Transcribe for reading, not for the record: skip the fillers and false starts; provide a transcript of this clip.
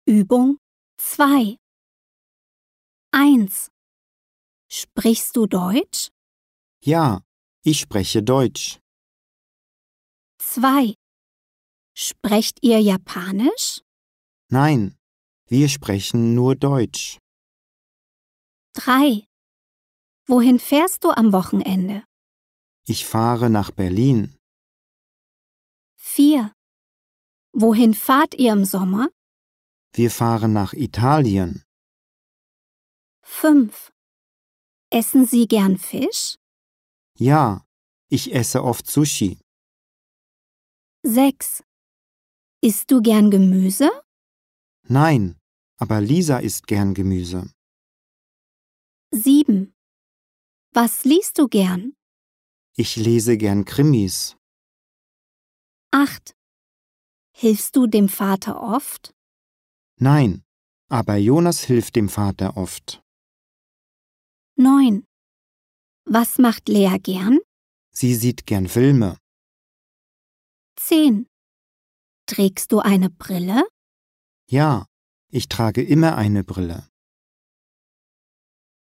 Übung 2. 1. Sprichst du Deutsch? Ja, ich spreche Deutsch. 2. Sprecht ihr Japanisch? Nein, wir sprechen nur Deutsch. 3. Wohin fährst du am Wochenende? Ich fahre nach Berlin. 4. Wohin fahrt ihr im Sommer? Wir fahren nach Italien. 5. Essen Sie gern Fisch? Ja, ich esse oft Sushi. 6. Isst du gern Gemüse? Nein, aber Lisa isst gern Gemüse. 7. Was liest du gern? Ich lese gern Krimis. 8. Hilfst du dem Vater oft? Nein, aber Jonas hilft dem Vater oft. 9. Was macht Lea gern? Sie sieht gern Filme. 10. Trägst du eine Brille? Ja, ich trage immer eine Brille.